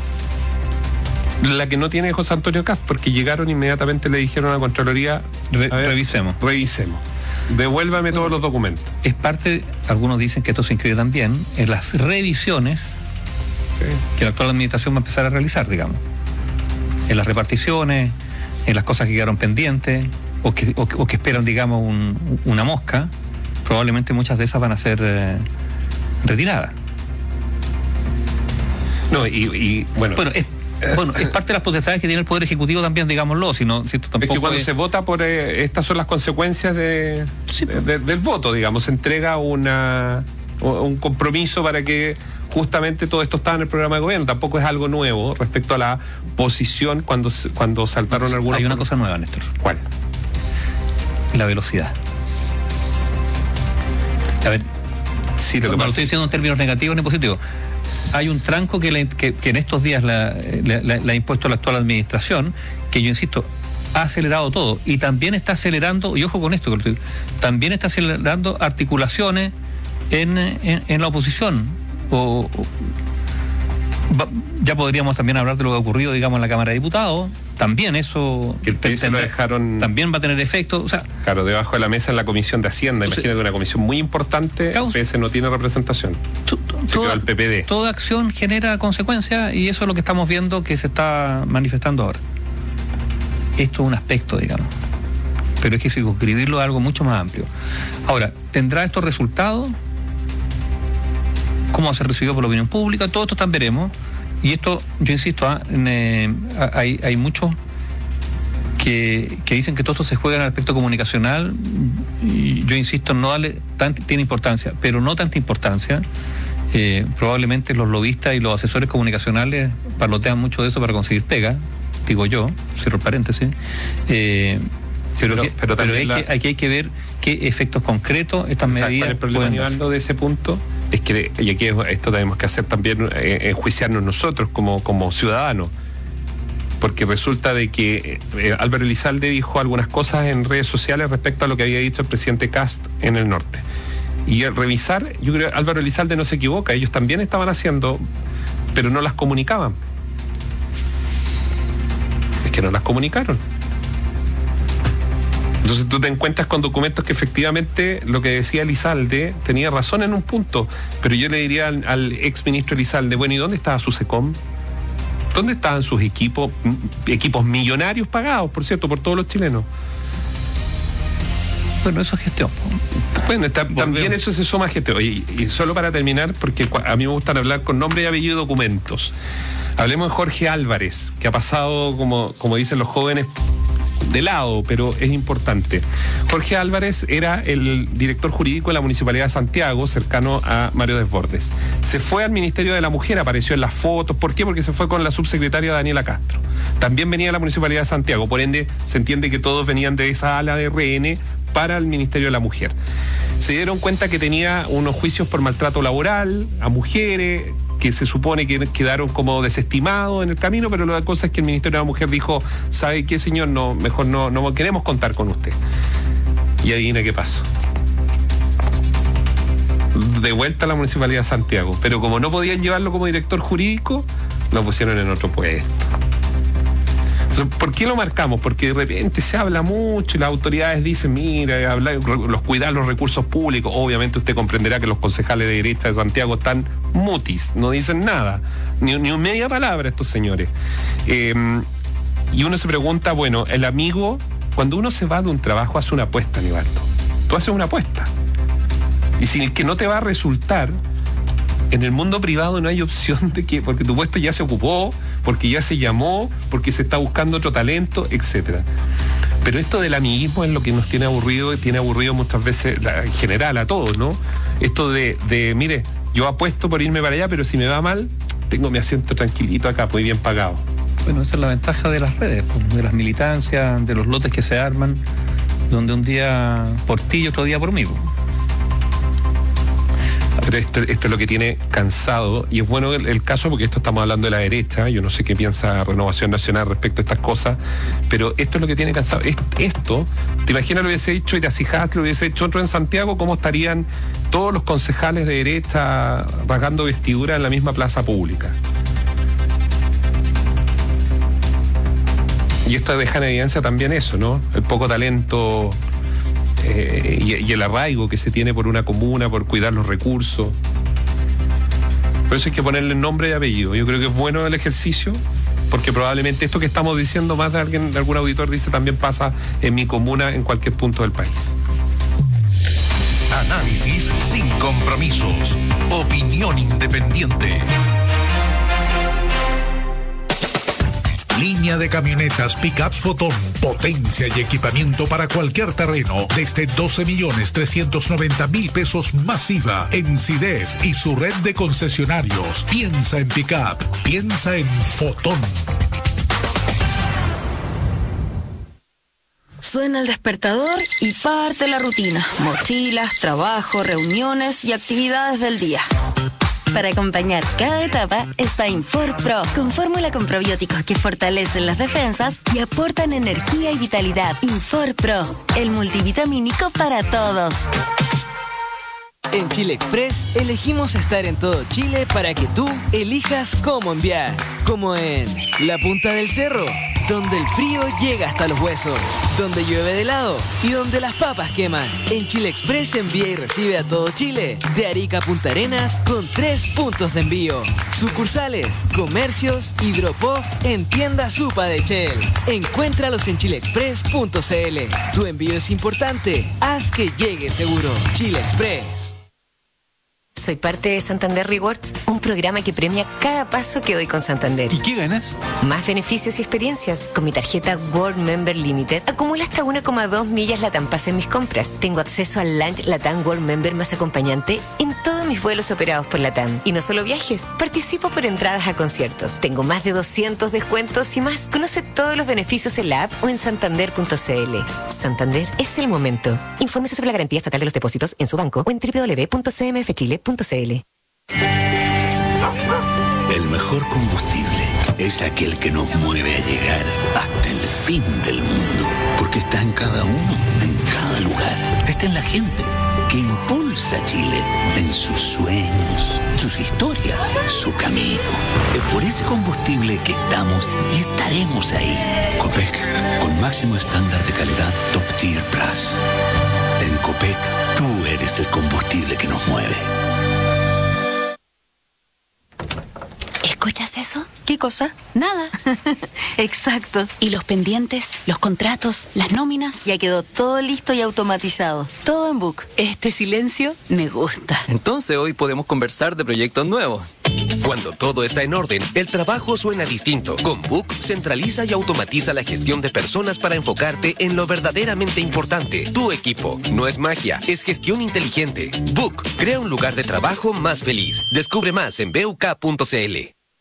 Speaker 25: La que no tiene José Antonio Cast, porque llegaron inmediatamente, le dijeron a la Contraloría,
Speaker 23: revisemos.
Speaker 25: Devuélvame todos los documentos.
Speaker 23: Es parte, algunos dicen que esto se inscribe también en las revisiones que la actual administración va a empezar a realizar, digamos. En las reparticiones, en las cosas que quedaron pendientes, o que esperan, digamos, una mosca. Probablemente muchas de esas van a ser retiradas.
Speaker 25: No, y bueno...
Speaker 23: Bueno, es parte de las potestades que tiene el Poder Ejecutivo también, digámoslo, si esto tampoco
Speaker 25: es que cuando se vota por estas son las consecuencias del voto, digamos, se entrega un compromiso para que justamente todo esto estaba en el programa de gobierno. Tampoco es algo nuevo respecto a la posición cuando saltaron algunos...
Speaker 23: Hay una cosa nueva, Néstor.
Speaker 25: ¿Cuál?
Speaker 23: La velocidad. A ver, sí, lo estoy diciendo en términos negativos ni positivos. Hay un tranco que en estos días le ha impuesto la actual administración, que yo insisto, ha acelerado todo, y también está acelerando, y ojo con esto, también está acelerando articulaciones en la oposición. Ya podríamos también hablar de lo que ha ocurrido, digamos, en la Cámara de Diputados, también eso
Speaker 25: que el PS lo dejaron
Speaker 23: también va a tener efecto, o sea,
Speaker 25: claro, debajo de la mesa en la Comisión de Hacienda. Imagínate, una comisión muy importante, el PS no tiene representación. Se quedó el PPD.
Speaker 23: Toda acción genera consecuencias y eso es lo que estamos viendo que se está manifestando ahora. Esto es un aspecto, digamos, pero es que circunscribirlo a algo mucho más amplio. Ahora, ¿tendrá estos resultados? ¿Cómo va a ser recibido por la opinión pública? Todo esto también veremos. Y esto, yo insisto, hay muchos que dicen que todo esto se juega en el aspecto comunicacional. Y yo insisto, no tiene importancia, pero no tanta importancia. Probablemente los lobistas y los asesores comunicacionales parlotean mucho de eso para conseguir pega, digo yo, cierro el paréntesis. Pero hay que ver qué efectos concretos estas medidas.
Speaker 25: El problema, Nivaldo, de ese punto es que, y aquí esto tenemos que hacer también, enjuiciarnos nosotros como ciudadanos, porque resulta de que Álvaro Elizalde dijo algunas cosas en redes sociales respecto a lo que había dicho el presidente Kast en el norte. Y al revisar, yo creo que Álvaro Elizalde no se equivoca, ellos también estaban haciendo, pero no las comunicaban. Es que no las comunicaron. Entonces tú te encuentras con documentos que efectivamente lo que decía Elizalde tenía razón en un punto, pero yo le diría al exministro Elizalde, bueno, ¿y dónde estaba su SECOM? ¿Dónde estaban sus equipos millonarios pagados, por cierto, por todos los chilenos?
Speaker 23: Bueno, eso es gestión.
Speaker 25: Bueno, también eso se suma a gestión. Y solo para terminar, porque a mí me gustan hablar con nombre y apellido y documentos. Hablemos de Jorge Álvarez, que ha pasado, como dicen los jóvenes, de lado, pero es importante. Jorge Álvarez era el director jurídico de la Municipalidad de Santiago, cercano a Mario Desbordes. Se fue al Ministerio de la Mujer, apareció en las fotos. ¿Por qué? Porque se fue con la subsecretaria Daniela Castro. También venía de la Municipalidad de Santiago, por ende se entiende que todos venían de esa ala de RN para el Ministerio de la Mujer. Se dieron cuenta que tenía unos juicios por maltrato laboral a mujeres, que se supone que quedaron como desestimados en el camino, pero la cosa es que el Ministerio de la Mujer dijo, ¿sabe qué, señor? No, mejor no queremos contar con usted. Y adivina qué pasó. De vuelta a la Municipalidad de Santiago, pero como no podían llevarlo como director jurídico, lo pusieron en otro puesto. ¿Por qué lo marcamos? Porque de repente se habla mucho y las autoridades dicen, mira, cuidar los recursos públicos. Obviamente usted comprenderá que los concejales de derecha de Santiago están mutis, no dicen nada, ni media palabra estos señores. Y uno se pregunta, bueno, el amigo, cuando uno se va de un trabajo hace una apuesta, Nivaldo. Tú haces una apuesta. Y si el que no te va a resultar, en el mundo privado no hay opción de que, porque tu puesto ya se ocupó, porque ya se llamó, porque se está buscando otro talento, etcétera. Pero esto del amiguismo es lo que nos tiene aburrido muchas veces, en general, a todos, ¿no? Esto de mire, yo apuesto por irme para allá, pero si me va mal, tengo mi asiento tranquilito acá, muy bien pagado.
Speaker 23: Bueno, esa es la ventaja de las redes, de las militancias, de los lotes que se arman, donde un día por ti y otro día por mí.
Speaker 25: Pero esto es lo que tiene cansado, y es bueno el caso porque esto estamos hablando de la derecha. Yo no sé qué piensa Renovación Nacional respecto a estas cosas, pero esto es lo que tiene cansado. Esto, ¿te imaginas lo hubiese hecho Iracijas, lo hubiese hecho otro en Santiago? ¿Cómo estarían todos los concejales de derecha rasgando vestidura en la misma plaza pública? Y esto deja en evidencia también eso, ¿no? El poco talento y el arraigo que se tiene por una comuna, por cuidar los recursos. Por eso hay que ponerle nombre y apellido. Yo creo que es bueno el ejercicio, porque probablemente esto que estamos diciendo, más de algún auditor dice, también pasa en mi comuna, en cualquier punto del país.
Speaker 4: Análisis sin compromisos. Opinión independiente. Línea de camionetas Pickups Botón. Potencia y equipamiento para cualquier terreno. Desde 12.390.000 pesos masiva en CIDEF y su red de concesionarios. Piensa en Pickup. Piensa en Fotón.
Speaker 8: Suena el despertador y parte la rutina. Mochilas, trabajo, reuniones y actividades del día. Para acompañar cada etapa está Infor Pro, con fórmula con probióticos que fortalecen las defensas y aportan energía y vitalidad. Infor Pro, el multivitamínico para todos.
Speaker 10: En Chile Express elegimos estar en todo Chile para que tú elijas cómo enviar. Como en La Punta del Cerro, Donde el frío llega hasta los huesos, donde llueve de helado y donde las papas queman. En Chile Express envía y recibe a todo Chile, de Arica a Punta Arenas, con 3 puntos de envío. Sucursales, comercios, hidropop en tienda Supa de Shell. Encuéntralos en chileexpress.cl. Tu envío es importante, haz que llegue seguro. Chile Express.
Speaker 8: Soy parte de Santander Rewards, un programa que premia cada paso que doy con Santander.
Speaker 9: ¿Y qué ganas?
Speaker 8: Más beneficios y experiencias. Con mi tarjeta World Member Limited acumulo hasta 1,2 millas Latam Paso en mis compras. Tengo acceso al Lunch Latam World Member más acompañante en todos mis vuelos operados por Latam. Y no solo viajes, participo por entradas a conciertos. Tengo más de 200 descuentos y más. Conoce todos los beneficios en la app o en santander.cl. Santander es el momento. Infórmese sobre la garantía estatal de los depósitos en su banco o en www.cmfchile.cl.
Speaker 11: El mejor combustible es aquel que nos mueve a llegar hasta el fin del mundo, porque está en cada uno, en cada lugar. Está en la gente que impulsa a Chile, en sus sueños, sus historias, su camino. Es por ese combustible que estamos y estaremos ahí. Copec, con máximo estándar de calidad Top Tier Plus. En Copec, tú eres el combustible que nos mueve.
Speaker 12: ¿Escuchas eso?
Speaker 8: ¿Qué cosa?
Speaker 12: Nada.
Speaker 8: Exacto.
Speaker 12: ¿Y los pendientes, los contratos, las nóminas?
Speaker 8: Ya quedó todo listo y automatizado. Todo en Book.
Speaker 12: Este silencio me gusta.
Speaker 13: Entonces hoy podemos conversar de proyectos nuevos.
Speaker 14: Cuando todo está en orden, el trabajo suena distinto. Con Book centraliza y automatiza la gestión de personas para enfocarte en lo verdaderamente importante. Tu equipo. No es magia, es gestión inteligente. Book crea un lugar de trabajo más feliz. Descubre más en buk.cl.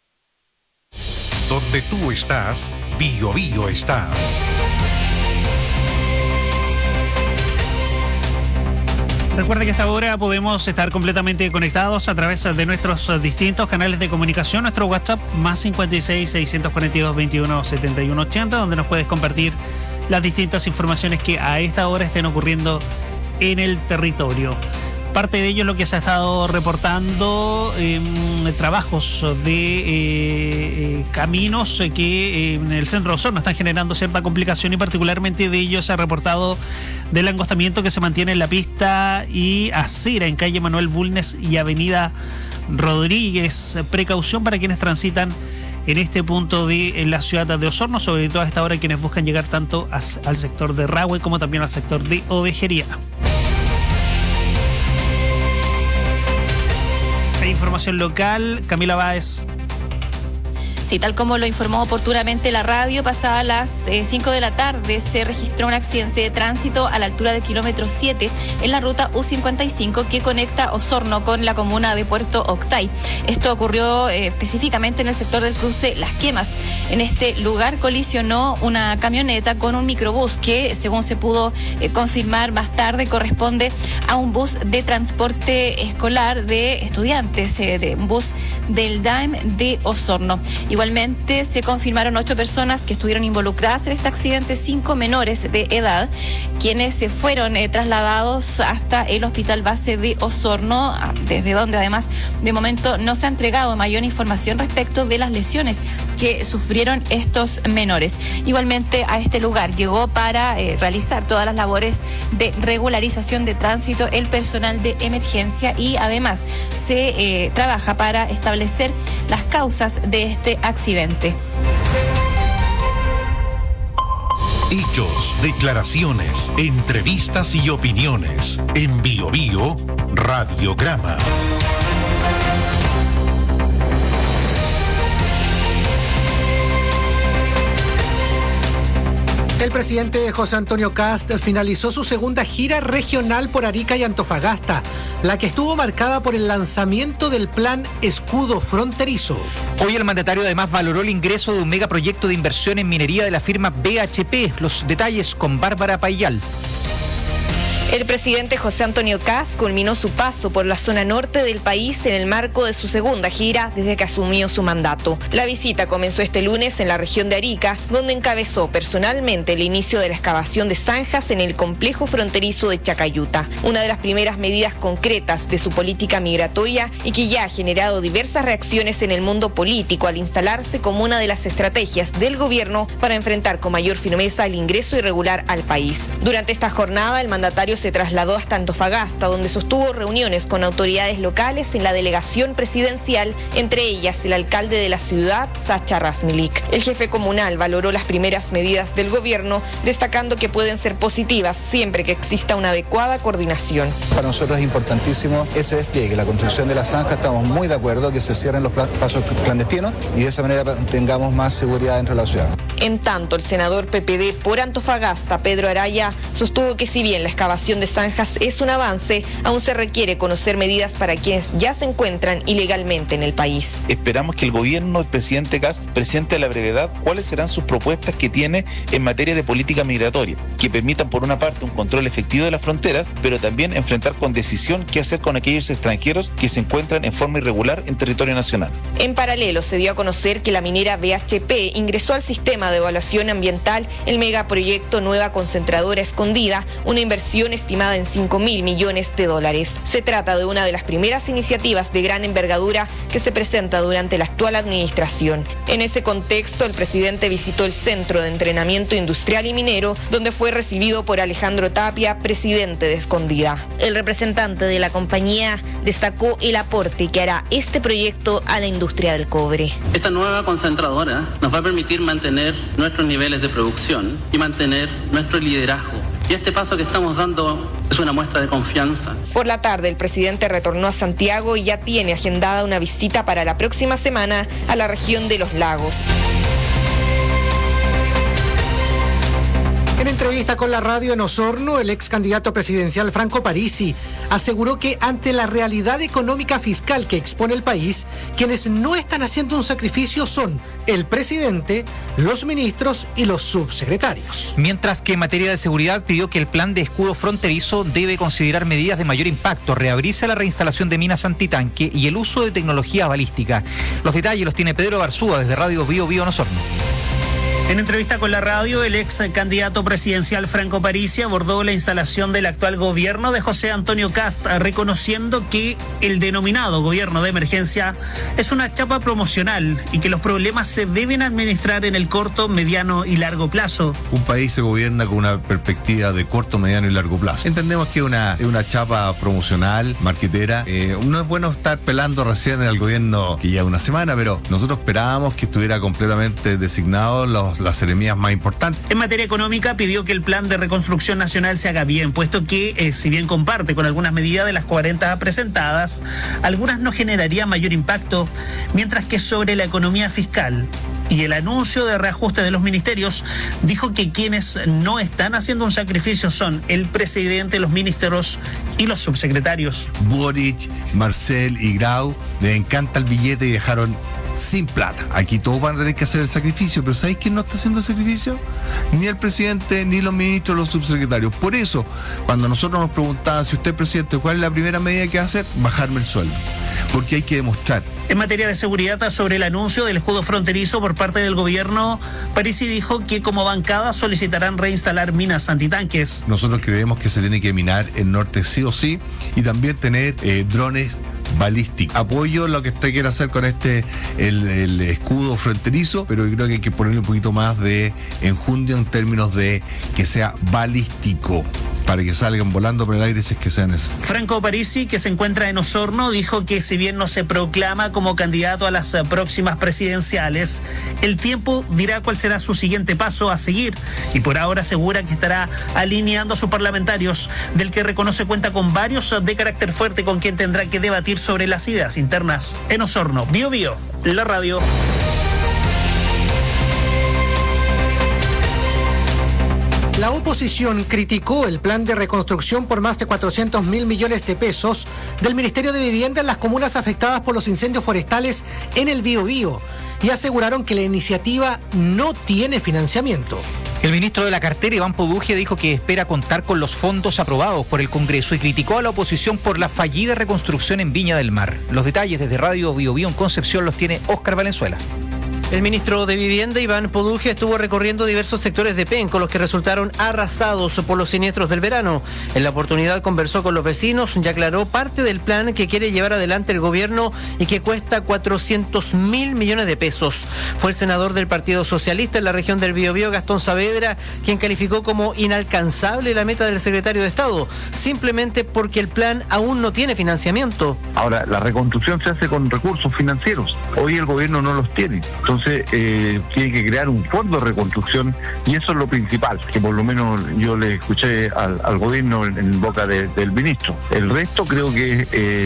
Speaker 4: Donde tú estás, Bio Bio está.
Speaker 16: Recuerda que a esta hora podemos estar completamente conectados a través de nuestros distintos canales de comunicación. Nuestro WhatsApp más 56 642 21 71 80, donde nos puedes compartir las distintas informaciones que a esta hora estén ocurriendo en el territorio. Parte de ello es lo que se ha estado reportando, trabajos de caminos que en el centro de Osorno están generando cierta complicación, y particularmente de ello se ha reportado del angostamiento que se mantiene en la pista y acera en calle Manuel Bulnes y avenida Rodríguez. Precaución para quienes transitan en este punto de la ciudad de Osorno, sobre todo a esta hora quienes buscan llegar tanto al sector de Rahue como también al sector de Ovejería. Información local, Camila Báez.
Speaker 17: Sí, tal como lo informó oportunamente la radio, pasadas las 5 de la tarde se registró un accidente de tránsito a la altura del kilómetro 7 en la ruta U55 que conecta Osorno con la comuna de Puerto Octay. Esto ocurrió específicamente en el sector del cruce Las Quemas. En este lugar colisionó una camioneta con un microbús que, según se pudo confirmar más tarde, corresponde a un bus de transporte escolar de estudiantes, de un bus del DAEM de Osorno. Igualmente se confirmaron 8 personas que estuvieron involucradas en este accidente, 5 menores de edad, quienes se fueron trasladados hasta el hospital base de Osorno, desde donde además de momento no se ha entregado mayor información respecto de las lesiones que sufrieron estos menores. Igualmente a este lugar llegó para realizar todas las labores de regularización de tránsito el personal de emergencia, y además se trabaja para establecer las causas de este accidente.
Speaker 4: Hechos, declaraciones, entrevistas y opiniones. En Bio Bio, Radiograma.
Speaker 18: El presidente José Antonio Kast finalizó su segunda gira regional por Arica y Antofagasta, la que estuvo marcada por el lanzamiento del plan Escudo Fronterizo.
Speaker 19: Hoy el mandatario además valoró el ingreso de un megaproyecto de inversión en minería de la firma BHP. Los detalles con Bárbara Payal.
Speaker 9: El presidente José Antonio Kast culminó su paso por la zona norte del país en el marco de su segunda gira desde que asumió su mandato. La visita comenzó este lunes en la región de Arica, donde encabezó personalmente el inicio de la excavación de zanjas en el complejo fronterizo de Chacayuta, una de las primeras medidas concretas de su política migratoria y que ya ha generado diversas reacciones en el mundo político al instalarse como una de las estrategias del gobierno para enfrentar con mayor firmeza el ingreso irregular al país. Durante esta jornada, el mandatario se trasladó hasta Antofagasta, donde sostuvo reuniones con autoridades locales en la delegación presidencial, entre ellas el alcalde de la ciudad, Sacha Razmilik. El jefe comunal valoró las primeras medidas del gobierno, destacando que pueden ser positivas siempre que exista una adecuada coordinación.
Speaker 15: Para nosotros es importantísimo ese despliegue, la construcción de la zanja. Estamos muy de acuerdo que se cierren los pasos clandestinos y de esa manera tengamos más seguridad dentro de la ciudad.
Speaker 9: En tanto, el senador PPD por Antofagasta, Pedro Araya, sostuvo que si bien la excavación de zanjas es un avance, aún se requiere conocer medidas para quienes ya se encuentran ilegalmente en el país.
Speaker 20: Esperamos que el gobierno del presidente Kast presente a la brevedad cuáles serán sus propuestas que tiene en materia de política migratoria, que permitan por una parte un control efectivo de las fronteras, pero también enfrentar con decisión qué hacer con aquellos extranjeros que se encuentran en forma irregular en territorio nacional.
Speaker 9: En paralelo, se dio a conocer que la minera BHP ingresó al sistema de evaluación ambiental el megaproyecto Nueva Concentradora Escondida, una inversión estimada en $5.000 millones. Se trata de una de las primeras iniciativas de gran envergadura que se presenta durante la actual administración. En ese contexto, el presidente visitó el Centro de Entrenamiento Industrial y Minero, donde fue recibido por Alejandro Tapia, presidente de Escondida. El representante de la compañía destacó el aporte que hará este proyecto a la industria del cobre.
Speaker 21: Esta nueva concentradora nos va a permitir mantener nuestros niveles de producción y mantener nuestro liderazgo. Y este paso que estamos dando es una muestra de confianza.
Speaker 9: Por la tarde, el presidente retornó a Santiago y ya tiene agendada una visita para la próxima semana a la región de Los Lagos.
Speaker 18: En entrevista con la radio en Osorno, el ex candidato presidencial Franco Parisi aseguró que ante la realidad económica fiscal que expone el país, quienes no están haciendo un sacrificio son el presidente, los ministros y los subsecretarios.
Speaker 19: Mientras que en materia de seguridad pidió que el plan de escudo fronterizo debe considerar medidas de mayor impacto, reabrirse la reinstalación de minas antitanque y el uso de tecnología balística. Los detalles los tiene Pedro Barzúa desde Radio Bio Bio en Osorno.
Speaker 16: En entrevista con la radio, el ex candidato presidencial Franco Parisi abordó la instalación del actual gobierno de José Antonio Kast, reconociendo que el denominado gobierno de emergencia es una chapa promocional y que los problemas se deben administrar en el corto, mediano y largo plazo.
Speaker 22: Un país se gobierna con una perspectiva de corto, mediano y largo plazo. Entendemos que es una chapa promocional, marquetera. No es bueno estar pelando recién en el gobierno que ya una semana, pero nosotros esperábamos que estuviera completamente designado las seremías más importantes.
Speaker 16: En materia económica pidió que el plan de reconstrucción nacional se haga bien, puesto que si bien comparte con algunas medidas de las 40 presentadas, algunas no generarían mayor impacto, mientras que sobre la economía fiscal y el anuncio de reajuste de los ministerios, dijo que quienes no están haciendo un sacrificio son el presidente, los ministros y los subsecretarios.
Speaker 22: Boric, Marcel y Grau les encanta el billete y dejaron sin plata. Aquí todos van a tener que hacer el sacrificio, pero ¿sabéis quién no está haciendo el sacrificio? Ni el presidente, ni los ministros, los subsecretarios. Por eso, cuando nosotros nos preguntaban si usted es presidente, ¿cuál es la primera medida que va a hacer? Bajarme el sueldo. Porque hay que demostrar.
Speaker 16: En materia de seguridad, sobre el anuncio del escudo fronterizo por parte del gobierno, Parisi dijo que como bancada solicitarán reinstalar minas antitanques.
Speaker 22: Nosotros creemos que se tiene que minar el norte sí o sí y también tener drones balísticos. Apoyo lo que usted quiere hacer con el escudo fronterizo, pero yo creo que hay que ponerle un poquito más de enjundia en términos de que sea balístico, para que salgan volando por el aire si es que sea necesario.
Speaker 16: Franco Parisi, que se encuentra en Osorno, dijo que si bien no se proclama como candidato a las próximas presidenciales, el tiempo dirá cuál será su siguiente paso a seguir y por ahora asegura que estará alineando a sus parlamentarios, del que reconoce cuenta con varios de carácter fuerte con quien tendrá que debatir sobre las ideas internas. En Osorno, Bio Bio, la radio.
Speaker 18: La oposición criticó el plan de reconstrucción por más de 400.000 millones de pesos del Ministerio de Vivienda en las comunas afectadas por los incendios forestales en el Biobío y aseguraron que la iniciativa no tiene financiamiento.
Speaker 19: El ministro de la cartera, Iván Poduje, dijo que espera contar con los fondos aprobados por el Congreso y criticó a la oposición por la fallida reconstrucción en Viña del Mar. Los detalles desde Radio Bio Bio en Concepción los tiene Óscar Valenzuela.
Speaker 1: El ministro de Vivienda, Iván Poduje, estuvo recorriendo diversos sectores de Penco, los que resultaron arrasados por los siniestros del verano. En la oportunidad conversó con los vecinos y aclaró parte del plan que quiere llevar adelante el gobierno y que cuesta 400.000 millones de pesos. Fue el senador del Partido Socialista en la región del Biobío, Gastón Saavedra, quien calificó como inalcanzable la meta del secretario de Estado, simplemente porque el plan aún no tiene financiamiento.
Speaker 2: Ahora, la reconstrucción se hace con recursos financieros. Hoy el gobierno no los tiene. Entonces, tiene que crear un fondo de reconstrucción y eso es lo principal, que por lo menos yo le escuché al gobierno en boca del ministro. El resto creo que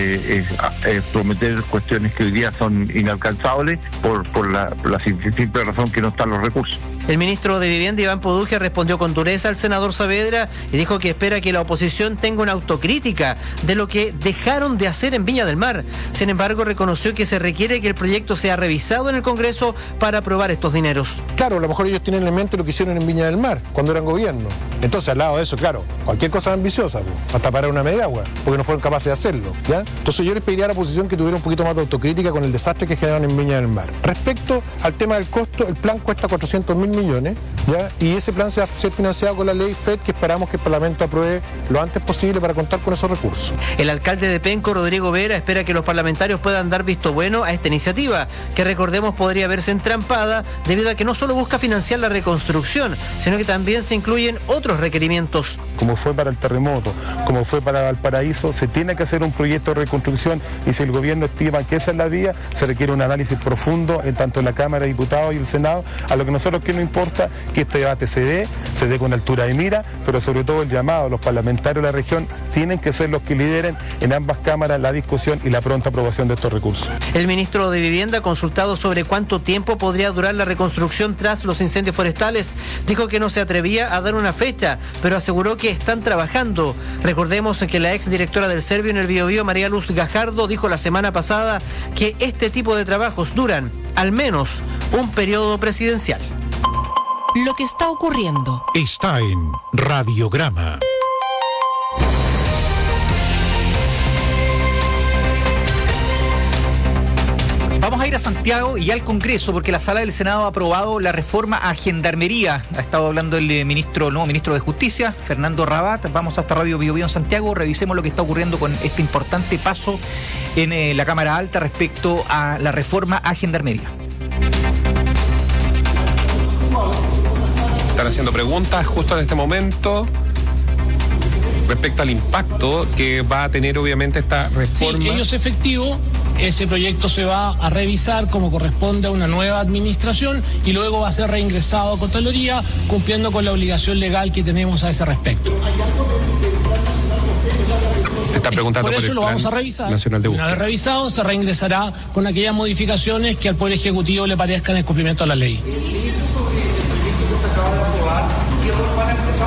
Speaker 2: es prometer cuestiones que hoy día son inalcanzables por la simple razón que no están los recursos.
Speaker 1: El ministro de Vivienda, Iván Poduje, respondió con dureza al senador Saavedra y dijo que espera que la oposición tenga una autocrítica de lo que dejaron de hacer en Viña del Mar. Sin embargo, reconoció que se requiere que el proyecto sea revisado en el Congreso para aprobar estos dineros.
Speaker 3: Claro, a lo mejor ellos tienen en mente lo que hicieron en Viña del Mar, cuando eran gobierno. Entonces, al lado de eso, claro, cualquier cosa ambiciosa, hasta parar una media agua, porque no fueron capaces de hacerlo, ¿ya? Entonces yo les pediría a la oposición que tuviera un poquito más de autocrítica con el desastre que generaron en Viña del Mar. Respecto al tema del costo, el plan cuesta 400.000 millones, ¿ya? Y ese plan se va a ser financiado con la ley FED, que esperamos que el Parlamento apruebe lo antes posible para contar con esos recursos.
Speaker 1: El alcalde de Penco, Rodrigo Vera, espera que los parlamentarios puedan dar visto bueno a esta iniciativa, que recordemos podría verse entrampada debido a que no solo busca financiar la reconstrucción, sino que también se incluyen otros requerimientos.
Speaker 3: Como fue para el terremoto, como fue para Valparaíso, se tiene que hacer un proyecto de reconstrucción y si el gobierno estima que esa es la vía, se requiere un análisis profundo en tanto en la Cámara de Diputados y el Senado. A lo que nosotros que nos importa que este debate se dé con altura de mira, pero sobre todo el llamado a los parlamentarios de la región tienen que ser los que lideren en ambas cámaras la discusión y la pronta aprobación de estos recursos.
Speaker 1: El ministro de Vivienda, consultado sobre cuánto tiempo podría durar la reconstrucción tras los incendios forestales, dijo que no se atrevía a dar una fecha, pero aseguró que están trabajando. Recordemos que la exdirectora del Servio en el Biobío, María Luz Gajardo, dijo la semana pasada que este tipo de trabajos duran al menos un periodo presidencial.
Speaker 5: Lo que está ocurriendo
Speaker 4: está en Radiograma.
Speaker 19: Vamos a ir a Santiago y al Congreso porque la Sala del Senado ha aprobado la reforma a Gendarmería. Ha estado hablando el nuevo ministro de Justicia, Fernando Rabat. Vamos hasta Radio Bio Bio en Santiago. Revisemos lo que está ocurriendo con este importante paso en la Cámara Alta respecto a la reforma a Gendarmería.
Speaker 25: Están haciendo preguntas justo en este momento respecto al impacto que va a tener obviamente esta reforma.
Speaker 6: Sí, ello es efectivo. Ese proyecto se va a revisar como corresponde a una nueva administración y luego va a ser reingresado a Contraloría, cumpliendo con la obligación legal que tenemos a ese respecto.
Speaker 25: Están preguntando
Speaker 6: por eso
Speaker 25: el
Speaker 6: lo
Speaker 25: Plan
Speaker 6: vamos a revisar.
Speaker 25: Nacional de Búsqueda.
Speaker 6: Una vez revisado, se reingresará con aquellas modificaciones que al Poder Ejecutivo le parezcan en cumplimiento a la ley.